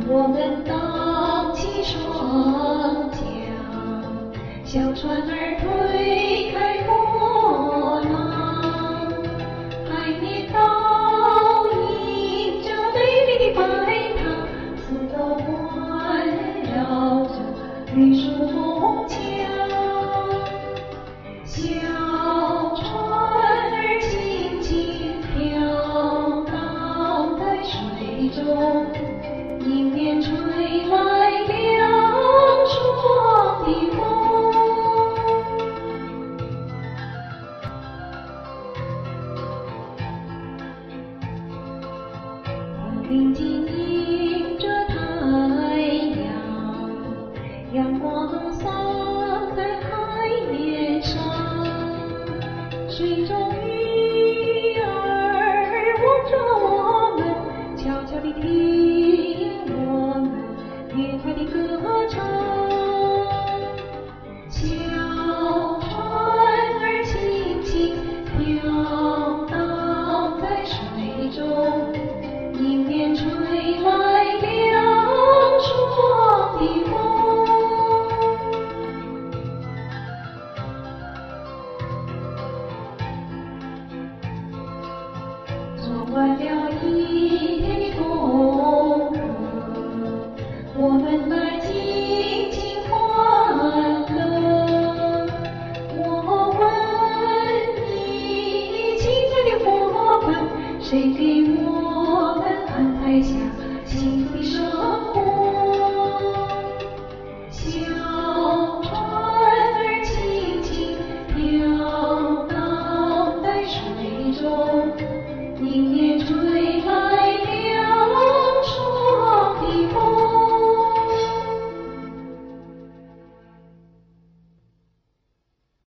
我们荡起双桨，小船儿推开波浪，海面倒映着美丽的白塔，四周环绕着绿树红墙。小船儿轻轻飘荡在水中，迎面吹来凉爽的风。红领巾迎着太阳，阳光洒在海面上，水中鱼儿望着我们，悄悄地听我们愉快的歌唱。小船儿轻轻飘荡在水中，迎面吹来凉爽的风。做完了一天的功课，我们来